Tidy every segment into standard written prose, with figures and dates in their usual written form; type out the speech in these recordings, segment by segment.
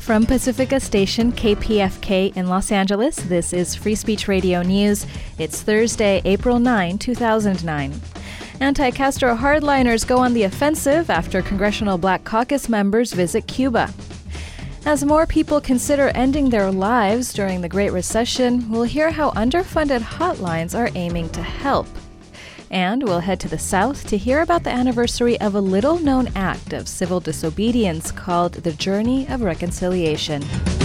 From Pacifica Station KPFK in Los Angeles, this is Free Speech Radio News. It's Thursday, April 9, 2009. Anti-Castro hardliners go on the offensive after Congressional Black Caucus members visit Cuba. As more people consider ending their lives during the Great Recession, we'll hear how underfunded hotlines are aiming to help. And we'll head to the South to hear about the anniversary of a little-known act of civil disobedience called the Journey of Reconciliation.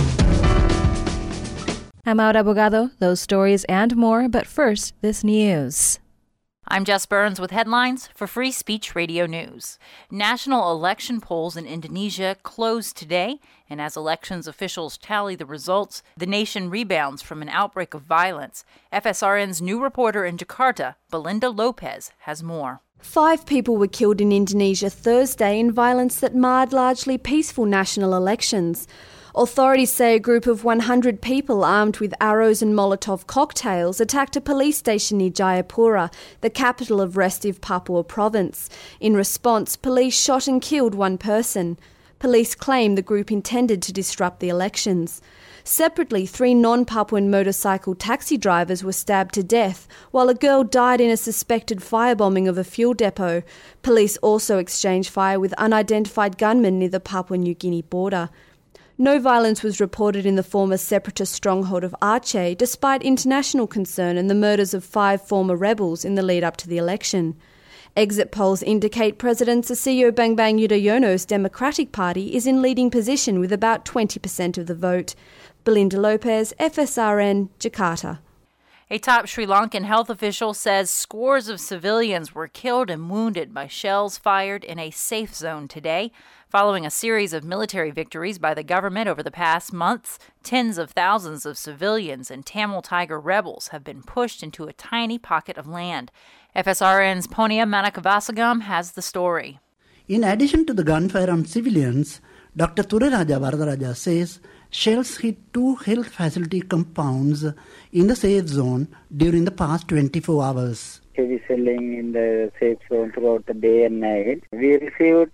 I'm Aura Abogado. Those stories and more, but first, this news. I'm Jess Burns with headlines for Free Speech Radio News. National election polls in Indonesia closed today, and as elections officials tally the results, the nation rebounds from an outbreak of violence. FSRN's new reporter in Jakarta, Belinda Lopez, has more. 5 people were killed in Indonesia Thursday in violence that marred largely peaceful national elections. Authorities say a group of 100 people armed with arrows and Molotov cocktails attacked a police station near Jayapura, the capital of Restive Papua province. In response, police shot and killed one person. Police claim the group intended to disrupt the elections. Separately, 3 non-Papuan motorcycle taxi drivers were stabbed to death, while a girl died in a suspected firebombing of a fuel depot. Police also exchanged fire with unidentified gunmen near the Papua New Guinea border. No violence was reported in the former separatist stronghold of Aceh, despite international concern and the murders of 5 former rebels in the lead-up to the election. Exit polls indicate President Susilo Bambang Yudhoyono's Democratic Party is in leading position with about 20% of the vote. Belinda Lopez, FSRN, Jakarta. A top Sri Lankan health official says scores of civilians were killed and wounded by shells fired in a safe zone today. Following a series of military victories by the government over the past months, tens of thousands of civilians and Tamil Tiger rebels have been pushed into a tiny pocket of land. FSRN's Ponia Manakavasagam has the story. In addition to the gunfire on civilians, Dr. Thuriraja Varadaraja says shells hit 2 health facility compounds in the safe zone during the past 24 hours. Heavy shelling in the safe zone throughout the day and night. We received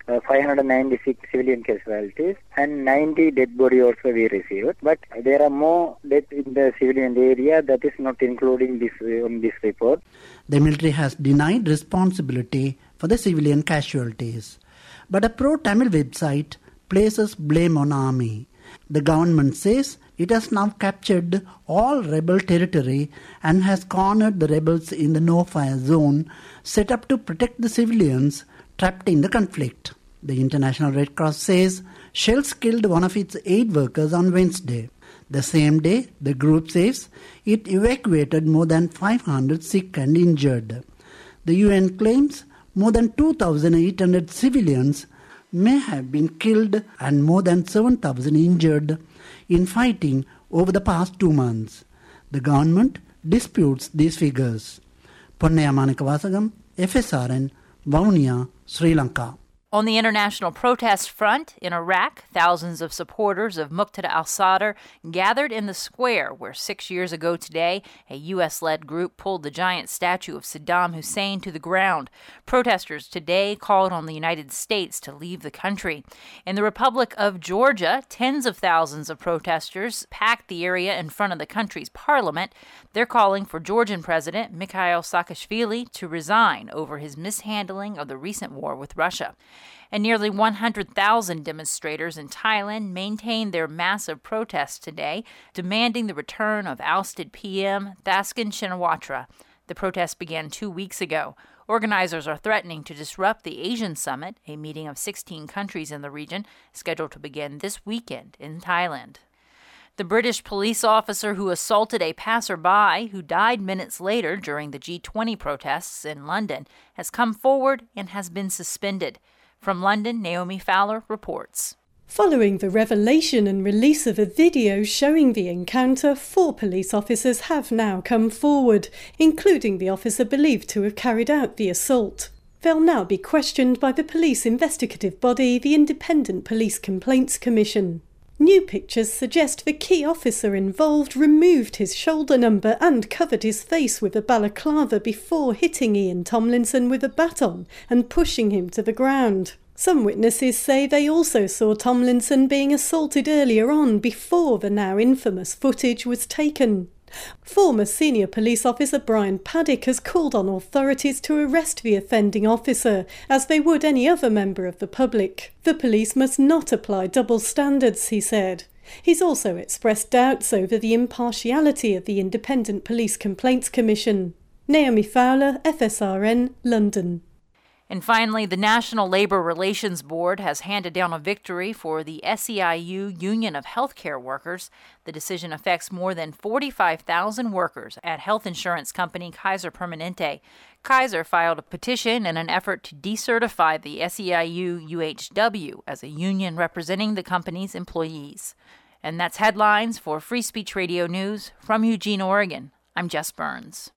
596 civilian casualties and 90 dead body also we received. But there are more deaths in the civilian area that is not including this on this report. The military has denied responsibility for the civilian casualties. But a pro-Tamil website places blame on army. The government says it has now captured all rebel territory and has cornered the rebels in the no-fire zone set up to protect the civilians trapped in the conflict. The International Red Cross says shells killed one of its aid workers on Wednesday. The same day, the group says it evacuated more than 500 sick and injured. The UN claims more than 2,800 civilians may have been killed and more than 7,000 injured in fighting over the past 2 months. The government disputes these figures. Ponia Manakavasagam, FSRN, Vaunia, Sri Lanka. On the international protest front in Iraq, thousands of supporters of Muqtada al-Sadr gathered in the square where 6 years ago today, a U.S.-led group pulled the giant statue of Saddam Hussein to the ground. Protesters today called on the United States to leave the country. In the Republic of Georgia, tens of thousands of protesters packed the area in front of the country's parliament. They're calling for Georgian President Mikhail Saakashvili to resign over his mishandling of the recent war with Russia. And nearly 100,000 demonstrators in Thailand maintained their massive protests today, demanding the return of ousted PM Thaksin Shinawatra. The protest began 2 weeks ago. Organizers are threatening to disrupt the Asian Summit, a meeting of 16 countries in the region, scheduled to begin this weekend in Thailand. The British police officer who assaulted a passerby who died minutes later during the G20 protests in London has come forward and has been suspended. From London, Naomi Fowler reports. Following the revelation and release of a video showing the encounter, 4 police officers have now come forward, including the officer believed to have carried out the assault. They'll now be questioned by the police investigative body, the Independent Police Complaints Commission. New pictures suggest the key officer involved removed his shoulder number and covered his face with a balaclava before hitting Ian Tomlinson with a baton and pushing him to the ground. Some witnesses say they also saw Tomlinson being assaulted earlier on before the now infamous footage was taken. Former senior police officer Brian Paddick has called on authorities to arrest the offending officer, as they would any other member of the public. The police must not apply double standards, he said. He's also expressed doubts over the impartiality of the Independent Police Complaints Commission. Naomi Fowler, FSRN, London. And finally, the National Labor Relations Board has handed down a victory for the SEIU Union of Healthcare Workers. The decision affects more than 45,000 workers at health insurance company Kaiser Permanente. Kaiser filed a petition in an effort to decertify the SEIU UHW as a union representing the company's employees. And that's headlines for Free Speech Radio News from Eugene, Oregon. I'm Jess Burns.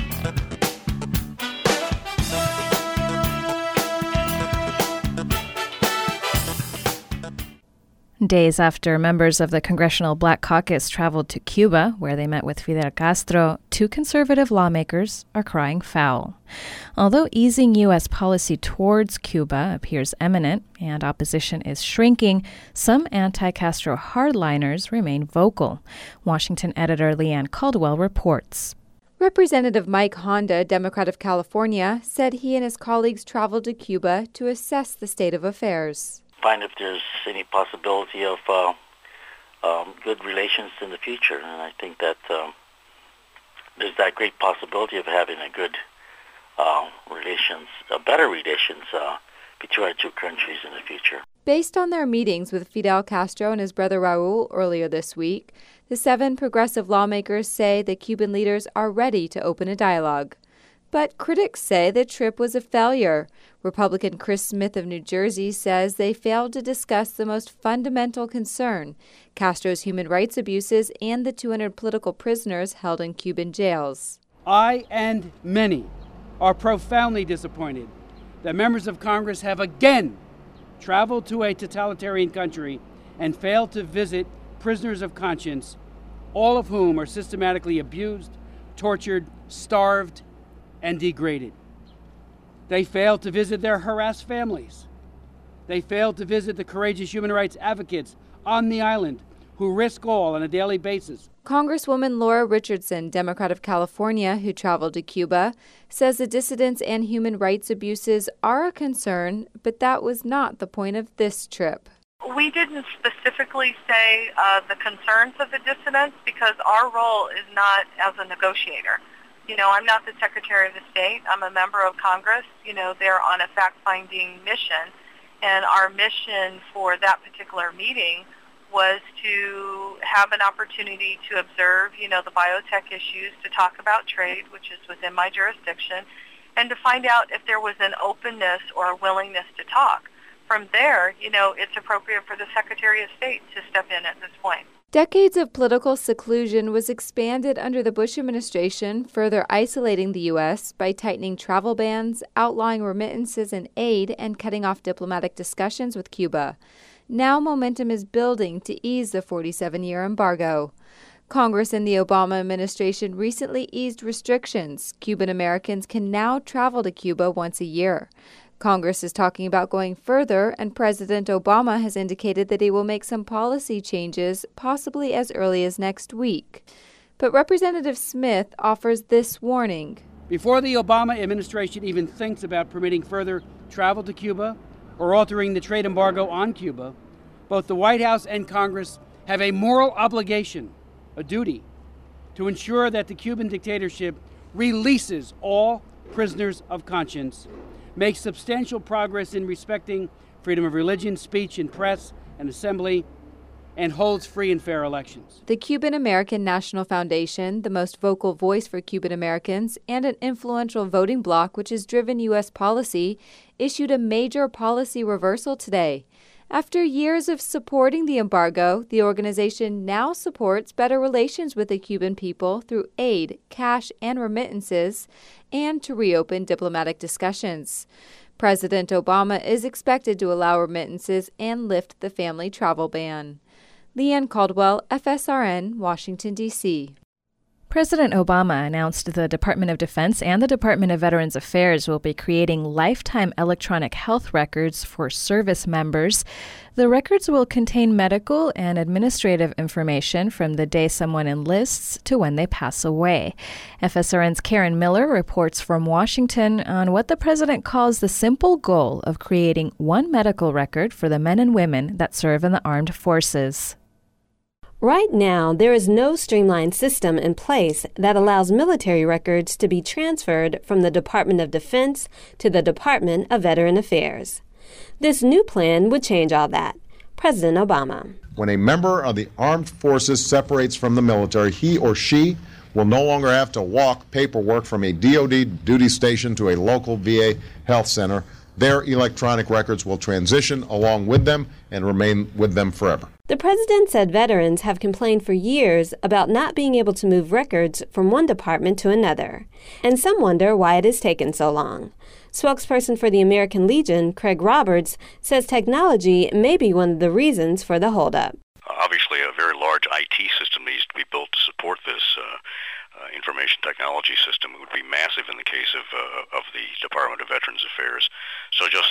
Days after members of the Congressional Black Caucus traveled to Cuba, where they met with Fidel Castro, two conservative lawmakers are crying foul. Although easing U.S. policy towards Cuba appears imminent and opposition is shrinking, some anti-Castro hardliners remain vocal. Washington editor Leanne Caldwell reports. Representative Mike Honda, Democrat of California, said he and his colleagues traveled to Cuba to assess the state of affairs. Find if there's any possibility of good relations in the future, and I think that there's that great possibility of having a good better relations between our two countries in the future. Based on their meetings with Fidel Castro and his brother Raul earlier this week, the 7 progressive lawmakers say the Cuban leaders are ready to open a dialogue. But critics say the trip was a failure. Republican Chris Smith of New Jersey says they failed to discuss the most fundamental concern, Castro's human rights abuses and the 200 political prisoners held in Cuban jails. I and many are profoundly disappointed that members of Congress have again traveled to a totalitarian country and failed to visit prisoners of conscience, all of whom are systematically abused, tortured, starved, and degraded. They failed to visit their harassed families. They failed to visit the courageous human rights advocates on the island who risk all on a daily basis. Congresswoman Laura Richardson, Democrat of California, who traveled to Cuba, says the dissidents and human rights abuses are a concern, but that was not the point of this trip. We didn't specifically say the concerns of the dissidents because our role is not as a negotiator. I'm not the Secretary of the State. I'm a member of Congress. They're on a fact-finding mission. And our mission for that particular meeting was to have an opportunity to observe, the biotech issues, to talk about trade, which is within my jurisdiction, and to find out if there was an openness or a willingness to talk. From there, it's appropriate for the Secretary of State to step in at this point. Decades of political seclusion was expanded under the Bush administration, further isolating the U.S. by tightening travel bans, outlawing remittances and aid, and cutting off diplomatic discussions with Cuba. Now momentum is building to ease the 47-year embargo. Congress and the Obama administration recently eased restrictions. Cuban Americans can now travel to Cuba once a year. Congress is talking about going further, and President Obama has indicated that he will make some policy changes, possibly as early as next week. But Representative Smith offers this warning. Before the Obama administration even thinks about permitting further travel to Cuba or altering the trade embargo on Cuba, both the White House and Congress have a moral obligation, a duty, to ensure that the Cuban dictatorship releases all prisoners of conscience, makes substantial progress in respecting freedom of religion, speech, and press and assembly, and holds free and fair elections. The Cuban American National Foundation, the most vocal voice for Cuban Americans and an influential voting bloc which has driven U.S. policy, issued a major policy reversal today. After years of supporting the embargo, the organization now supports better relations with the Cuban people through aid, cash, and remittances, and to reopen diplomatic discussions. President Obama is expected to allow remittances and lift the family travel ban. Leanne Caldwell, FSRN, Washington, D.C. President Obama announced the Department of Defense and the Department of Veterans Affairs will be creating lifetime electronic health records for service members. The records will contain medical and administrative information from the day someone enlists to when they pass away. FSRN's Karen Miller reports from Washington on what the president calls the simple goal of creating one medical record for the men and women that serve in the armed forces. Right now, there is no streamlined system in place that allows military records to be transferred from the Department of Defense to the Department of Veteran Affairs. This new plan would change all that. President Obama. When a member of the armed forces separates from the military, he or she will no longer have to walk paperwork from a DoD duty station to a local VA health center. Their electronic records will transition along with them and remain with them forever. The president said veterans have complained for years about not being able to move records from one department to another, and some wonder why it has taken so long. Spokesperson for the American Legion, Craig Roberts, says technology may be one of the reasons for the holdup. Obviously, a very large IT system needs to be built to support this information technology system. It would be massive in the case of the Department of Veterans Affairs. So just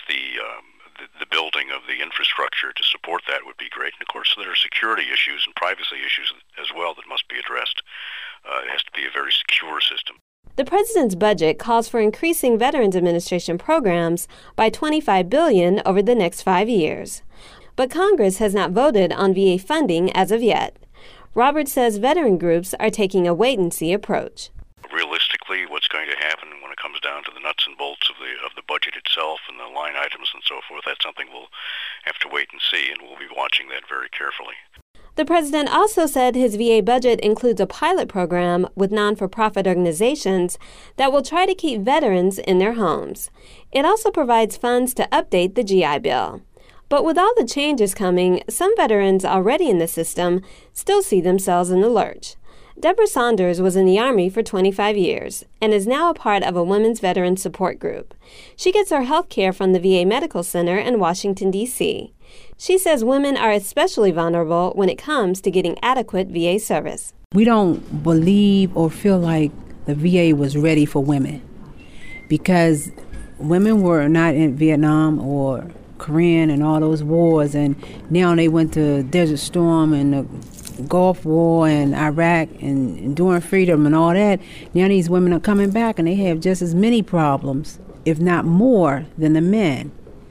the building of the infrastructure to support that would be great. And of course, there are security issues and privacy issues as well that must be addressed. It has to be a very secure system. The president's budget calls for increasing Veterans Administration programs by $25 billion over the next 5 years. But Congress has not voted on VA funding as of yet. Roberts says veteran groups are taking a wait-and-see approach. Realistically, what's going to happen when it comes down to the nuts and bolts of the budget itself and the line items and so forth, that's something we'll have to wait and see, and we'll be watching that very carefully. The president also said his VA budget includes a pilot program with non-for-profit organizations that will try to keep veterans in their homes. It also provides funds to update the GI Bill. But with all the changes coming, some veterans already in the system still see themselves in the lurch. Deborah Saunders was in the Army for 25 years and is now a part of a women's veteran support group. She gets her health care from the VA Medical Center in Washington, D.C. She says women are especially vulnerable when it comes to getting adequate VA service. We don't believe or feel like the VA was ready for women because women were not in Vietnam or Korean and all those wars, and now they went to Desert Storm and the Gulf War and Iraq and Enduring Freedom and all that. Now these women are coming back and they have just as many problems, if not more, than the men.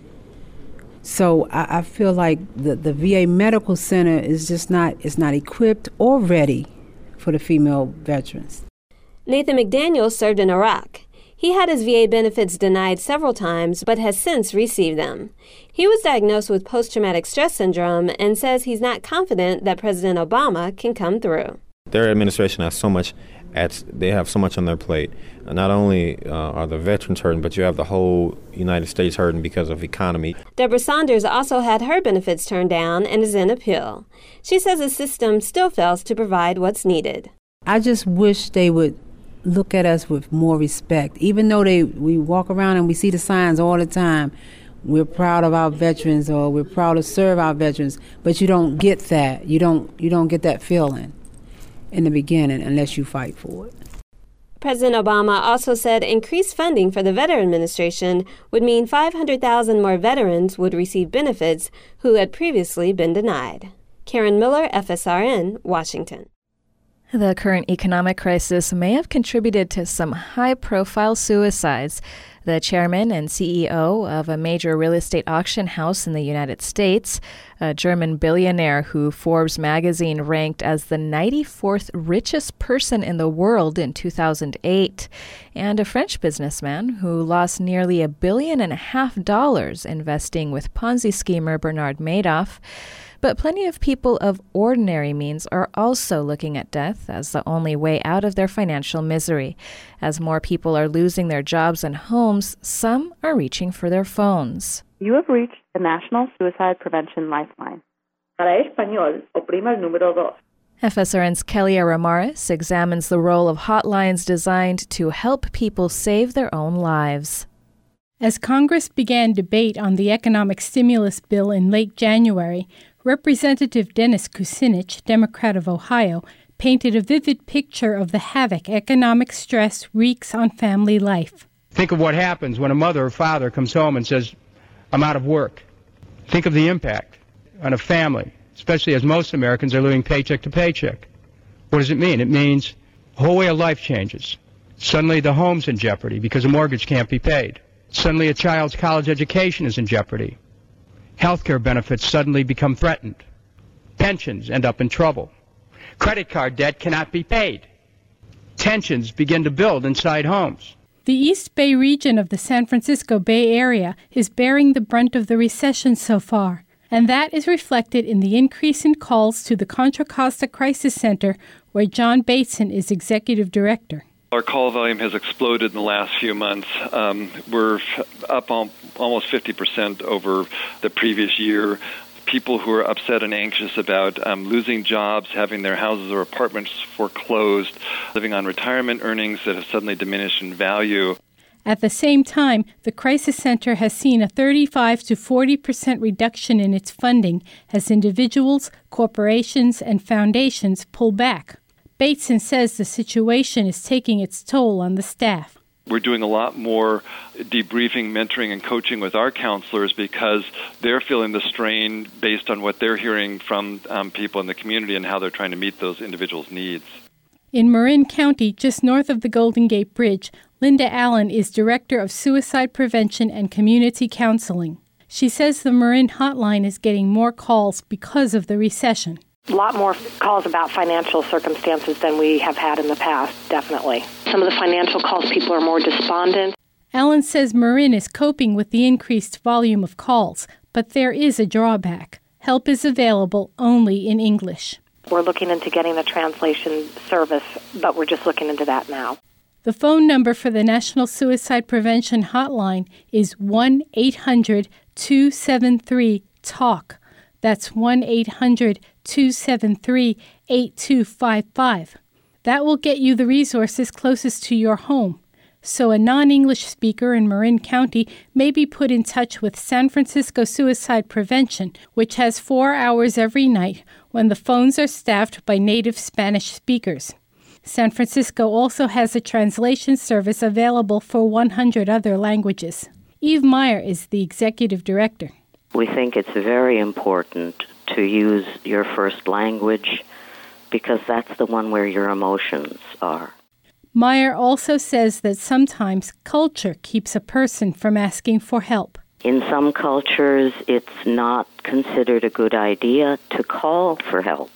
So I feel like the VA Medical Center is just not equipped or ready for the female veterans. Nathan McDaniel served in Iraq. He had his VA benefits denied several times, but has since received them. He was diagnosed with post-traumatic stress syndrome and says he's not confident that President Obama can come through. Their administration has so much they have so much on their plate. Not only are the veterans hurting, but you have the whole United States hurting because of economy. Deborah Saunders also had her benefits turned down and is in appeal. She says the system still fails to provide what's needed. I just wish they would look at us with more respect. Even though we walk around and we see the signs all the time, we're proud of our veterans or we're proud to serve our veterans, but you don't get that. You don't get that feeling in the beginning unless you fight for it. President Obama also said increased funding for the Veteran Administration would mean 500,000 more veterans would receive benefits who had previously been denied. Karen Miller, FSRN, Washington. The current economic crisis may have contributed to some high-profile suicides. The chairman and CEO of a major real estate auction house in the United States, a German billionaire who Forbes magazine ranked as the 94th richest person in the world in 2008, and a French businessman who lost nearly $1.5 billion investing with Ponzi schemer Bernard Madoff. But plenty of people of ordinary means are also looking at death as the only way out of their financial misery. As more people are losing their jobs and homes, some are reaching for their phones. You have reached the National Suicide Prevention Lifeline. Para español, oprima el número 2. FSRN's Kelly Aramaris examines the role of hotlines designed to help people save their own lives. As Congress began debate on the economic stimulus bill in late January, Representative Dennis Kucinich, Democrat of Ohio, painted a vivid picture of the havoc economic stress wreaks on family life. Think of what happens when a mother or father comes home and says, I'm out of work. Think of the impact on a family, especially as most Americans are living paycheck to paycheck. What does it mean? It means the whole way of life changes. Suddenly the home's in jeopardy because a mortgage can't be paid. Suddenly a child's college education is in jeopardy. Healthcare benefits suddenly become threatened. Pensions end up in trouble. Credit card debt cannot be paid. Tensions begin to build inside homes. The East Bay region of the San Francisco Bay Area is bearing the brunt of the recession so far, and that is reflected in the increase in calls to the Contra Costa Crisis Center, where John Bateson is executive director. Our call volume has exploded in the last few months. We're up almost 50% over the previous year. People who are upset and anxious about losing jobs, having their houses or apartments foreclosed, living on retirement earnings that have suddenly diminished in value. At the same time, the Crisis Center has seen a 35 to 40% reduction in its funding as individuals, corporations, and foundations pull back. Bateson says the situation is taking its toll on the staff. We're doing a lot more debriefing, mentoring, and coaching with our counselors because they're feeling the strain based on what they're hearing from people in the community and how they're trying to meet those individuals' needs. In Marin County, just north of the Golden Gate Bridge, Linda Allen is Director of Suicide Prevention and Community Counseling. She says the Marin hotline is getting more calls because of the recession. A lot more calls about financial circumstances than we have had in the past, definitely. Some of the financial calls, people are more despondent. Allen says Marin is coping with the increased volume of calls, but there is a drawback. Help is available only in English. We're looking into getting the translation service, but we're just looking into that now. The phone number for the National Suicide Prevention Hotline is 1-800-273-TALK. That's 1-800-273-8255. That will get you the resources closest to your home. So a non-English speaker in Marin County may be put in touch with San Francisco Suicide Prevention, which has 4 hours every night when the phones are staffed by native Spanish speakers. San Francisco also has a translation service available for 100 other languages. Eve Meyer is the executive director. We think it's very important to use your first language because that's the one where your emotions are. Meyer also says that sometimes culture keeps a person from asking for help. In some cultures, it's not considered a good idea to call for help.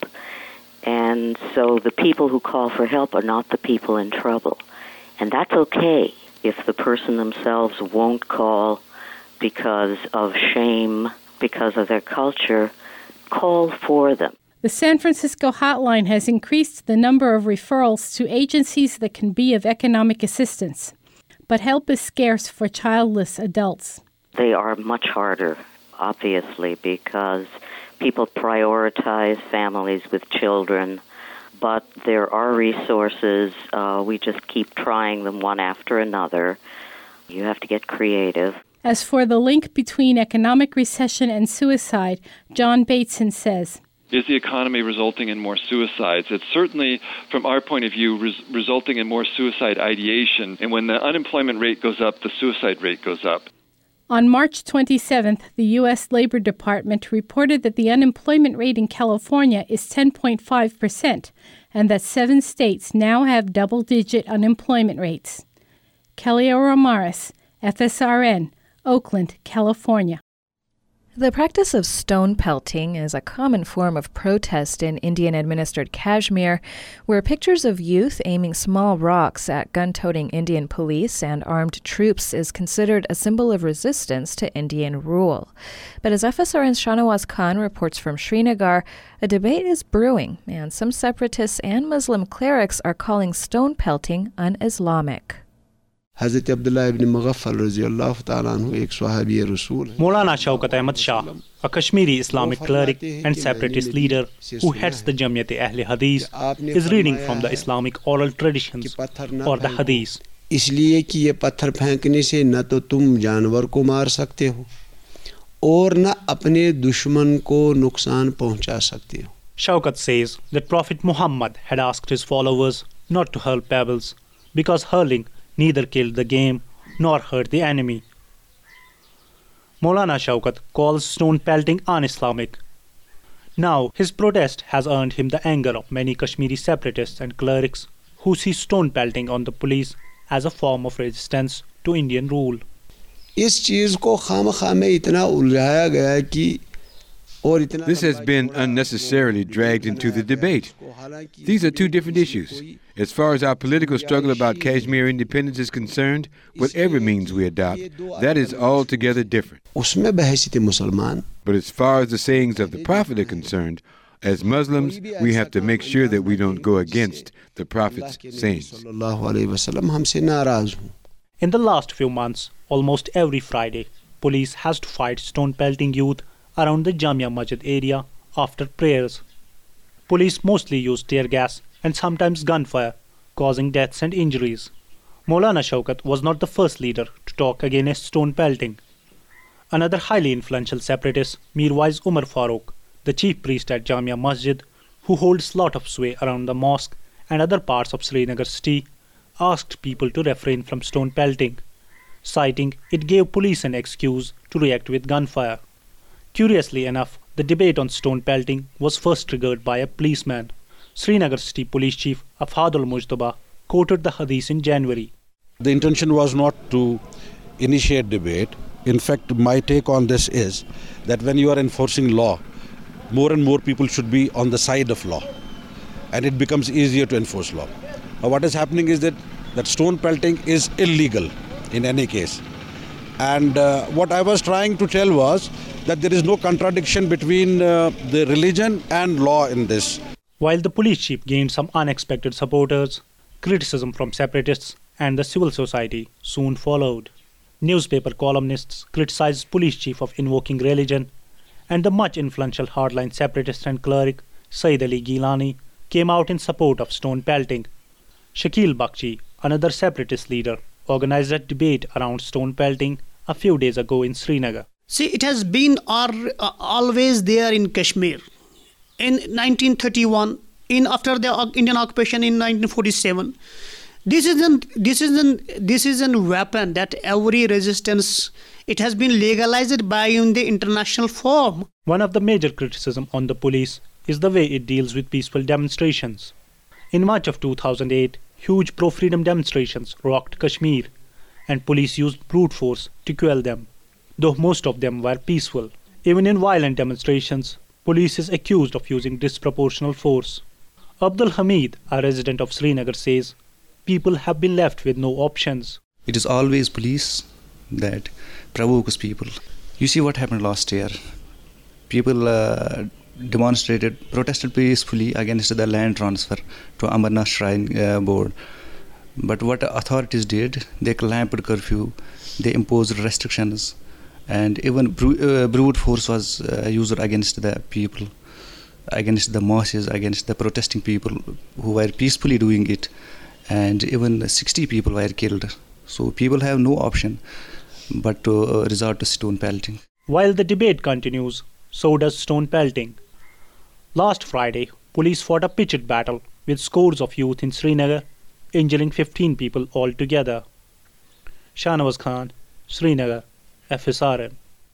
And so the people who call for help are not the people in trouble. And that's okay if the person themselves won't call because of shame, because of their culture. Call for them. The San Francisco hotline has increased the number of referrals to agencies that can be of economic assistance. But help is scarce for childless adults. They are much harder, obviously, because people prioritize families with children. But there are resources. We just keep trying them one after another. You have to get creative. As for the link between economic recession and suicide, John Bateson says, Is the economy resulting in more suicides? It's certainly, from our point of view, resulting in more suicide ideation. And when the unemployment rate goes up, the suicide rate goes up. On March 27th, the U.S. Labor Department reported that the unemployment rate in California is 10.5%, and that 7 states now have double-digit unemployment rates. Kelly O'Romaris, FSRN, Oakland, California. The practice of stone pelting is a common form of protest in Indian-administered Kashmir, where pictures of youth aiming small rocks at gun-toting Indian police and armed troops is considered a symbol of resistance to Indian rule. But as FSRN's Shahnawaz Khan reports from Srinagar, a debate is brewing, and some separatists and Muslim clerics are calling stone pelting un-Islamic. Hazrat Abdullah ibn Mughaffal radiyallahu ta'ala anhu ek sahabi Rasul. Maulana Shaukat Ahmad Shah, a Kashmiri Islamic cleric and separatist leader who heads the Jamiyat-e-Ahle Hadith, is reading from the Islamic oral traditions or the Hadith. इसलिए कि ये पत्थर फेंकने से न तो तुम जानवर को मार सकते हो और न अपने दुश्मन को नुकसान पहुंचा सकते हो. Shaukat says that Prophet Muhammad had asked his followers not to hurl pebbles because hurling neither killed the game nor hurt the enemy. Maulana Shaukat calls stone pelting un-Islamic. Now, his protest has earned him the anger of many Kashmiri separatists and clerics who see stone pelting on the police as a form of resistance to Indian rule. This has been unnecessarily dragged into the debate. These are two different issues. As far as our political struggle about Kashmir independence is concerned, whatever means we adopt, that is altogether different. But as far as the sayings of the Prophet are concerned, as Muslims, we have to make sure that we don't go against the Prophet's sayings. In the last few months, almost every Friday, police has to fight stone pelting youth around the Jamia Masjid area after prayers. Police mostly use tear gas and sometimes gunfire, causing deaths and injuries. Maulana Shaukat was not the first leader to talk against stone pelting. Another highly influential separatist, Mirwais Umar Farooq, the chief priest at Jamia Masjid, who holds lot of sway around the mosque and other parts of Srinagar city, asked people to refrain from stone pelting, citing it gave police an excuse to react with gunfire. Curiously enough, the debate on stone pelting was first triggered by a policeman. Srinagar City Police Chief Afadul Mujtaba quoted the hadith in January. The intention was not to initiate debate. In fact, my take on this is that when you are enforcing law, more and more people should be on the side of law, and it becomes easier to enforce law. Now, what is happening is that stone pelting is illegal in any case. And what I was trying to tell was that there is no contradiction between the religion and law in this. While the police chief gained some unexpected supporters, criticism from separatists and the civil society soon followed. Newspaper columnists criticized police chief of invoking religion, and the much influential hardline separatist and cleric Sayyid Ali Gilani came out in support of stone pelting. Shakil Bakshi, another separatist leader, organized a debate around stone pelting a few days ago in Srinagar. See, it has been always there in Kashmir. In 1931, after the Indian occupation in 1947, this is a weapon that every resistance, it has been legalized by in the international form. One of the major criticism on the police is the way it deals with peaceful demonstrations. In March of 2008, huge pro-freedom demonstrations rocked Kashmir, and police used brute force to quell them, though most of them were peaceful. Even in violent demonstrations, police is accused of using disproportional force. Abdul Hamid, a resident of Srinagar, says people have been left with no options. It is always police that provokes people. You see what happened last year. People protested peacefully against the land transfer to Amarnath Shrine Board. But what authorities did, they clamped curfew, they imposed restrictions, and even brute force was used against the people, against the masses, against the protesting people who were peacefully doing it, and even 60 people were killed. So people have no option but to resort to stone pelting. While the debate continues, so does stone pelting. Last Friday, police fought a pitched battle with scores of youth in Srinagar, injuring 15 people altogether. Shahnawaz Khan, Srinagar, FSRM.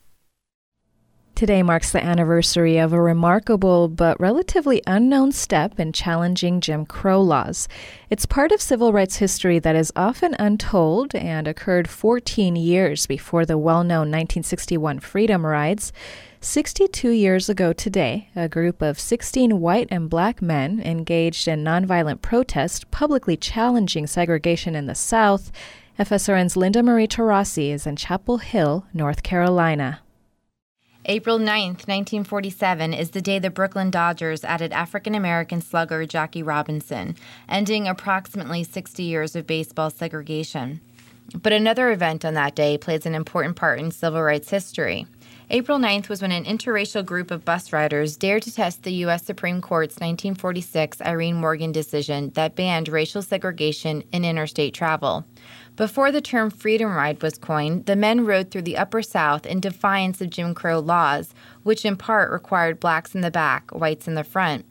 Today marks the anniversary of a remarkable but relatively unknown step in challenging Jim Crow laws. It's part of civil rights history that is often untold and occurred 14 years before the well-known 1961 Freedom Rides. 62 years ago today, a group of 16 white and black men engaged in nonviolent protest, publicly challenging segregation in the South. FSRN's Linda Marie Tarasi is in Chapel Hill, North Carolina. April 9th, 1947 is the day the Brooklyn Dodgers added African-American slugger Jackie Robinson, ending approximately 60 years of baseball segregation. But another event on that day plays an important part in civil rights history. April 9th was when an interracial group of bus riders dared to test the U.S. Supreme Court's 1946 Irene Morgan decision that banned racial segregation in interstate travel. Before the term Freedom Ride was coined, the men rode through the Upper South in defiance of Jim Crow laws, which in part required blacks in the back, whites in the front.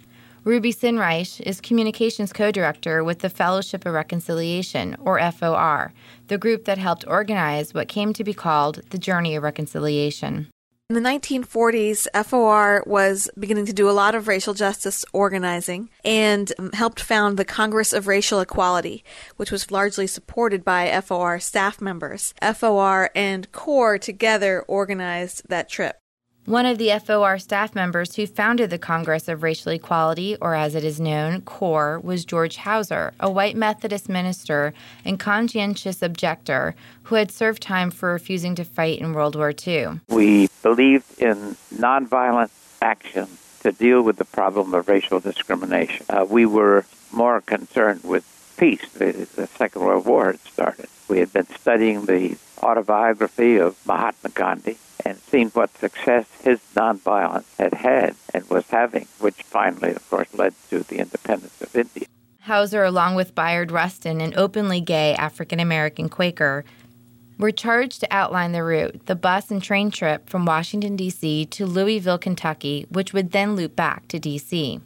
Ruby Sinreich is communications co-director with the Fellowship of Reconciliation, or FOR, the group that helped organize what came to be called the Journey of Reconciliation. In the 1940s, FOR was beginning to do a lot of racial justice organizing and helped found the Congress of Racial Equality, which was largely supported by FOR staff members. FOR and CORE together organized that trip. One of the FOR staff members who founded the Congress of Racial Equality, or as it is known, CORE, was George Hauser, a white Methodist minister and conscientious objector who had served time for refusing to fight in World War II. We believed in nonviolent action to deal with the problem of racial discrimination. We were more concerned with peace. The Second World War had started. We had been studying the autobiography of Mahatma Gandhi and seen what success his nonviolence had and was having, which finally, of course, led to the independence of India. Hauser, along with Bayard Rustin, an openly gay African-American Quaker, were charged to outline the route, the bus and train trip from Washington, D.C. to Louisville, Kentucky, which would then loop back to D.C.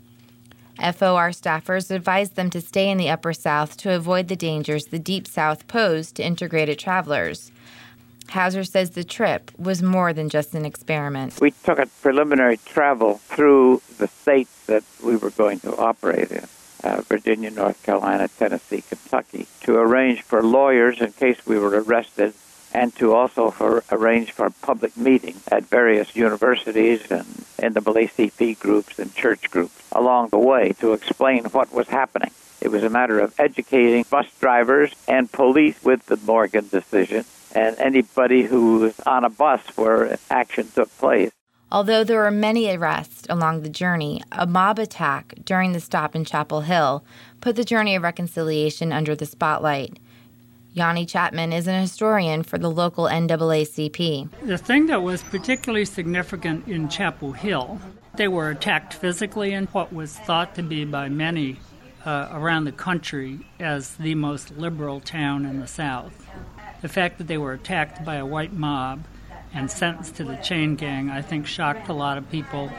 FOR staffers advised them to stay in the Upper South to avoid the dangers the Deep South posed to integrated travelers. Hauser says the trip was more than just an experiment. We took a preliminary travel through the states that we were going to operate in, Virginia, North Carolina, Tennessee, Kentucky, to arrange for lawyers in case we were arrested and to also arrange for public meetings at various universities and NAACP groups and church groups along the way to explain what was happening. It was a matter of educating bus drivers and police with the Morgan decision and anybody who was on a bus where action took place. Although there were many arrests along the journey, a mob attack during the stop in Chapel Hill put the Journey of Reconciliation under the spotlight. Yanni Chapman is an historian for the local NAACP. The thing that was particularly significant in Chapel Hill, they were attacked physically in what was thought to be by many around the country as the most liberal town in the South. The fact that they were attacked by a white mob and sentenced to the chain gang, I think, shocked a lot of people.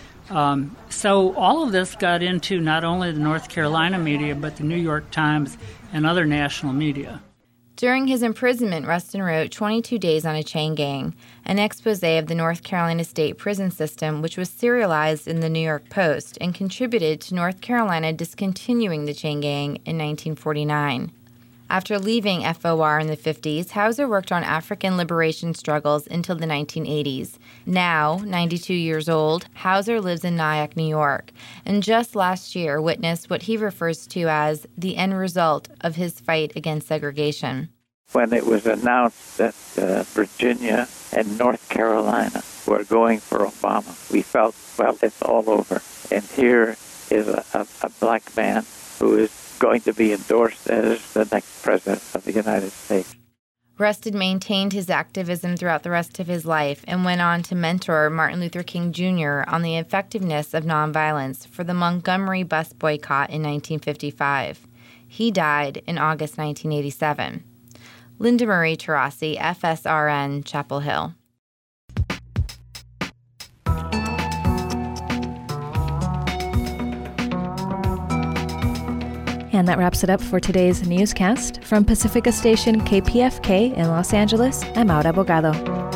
So all of this got into not only the North Carolina media, but the New York Times and other national media. During his imprisonment, Rustin wrote 22 Days on a Chain Gang, an expose of the North Carolina state prison system, which was serialized in the New York Post and contributed to North Carolina discontinuing the chain gang in 1949. After leaving FOR in the 50s, Hauser worked on African liberation struggles until the 1980s. Now, 92 years old, Hauser lives in Nyack, New York, and just last year witnessed what he refers to as the end result of his fight against segregation. When it was announced that Virginia and North Carolina were going for Obama, we felt, well, it's all over. And here is a black man who is going to be endorsed as the next president of the United States. Rustin maintained his activism throughout the rest of his life and went on to mentor Martin Luther King Jr. on the effectiveness of nonviolence for the Montgomery bus boycott in 1955. He died in August 1987. Linda Marie Tarasi, FSRN, Chapel Hill. And that wraps it up for today's newscast. From Pacifica Station KPFK in Los Angeles, I'm Maura Abogado.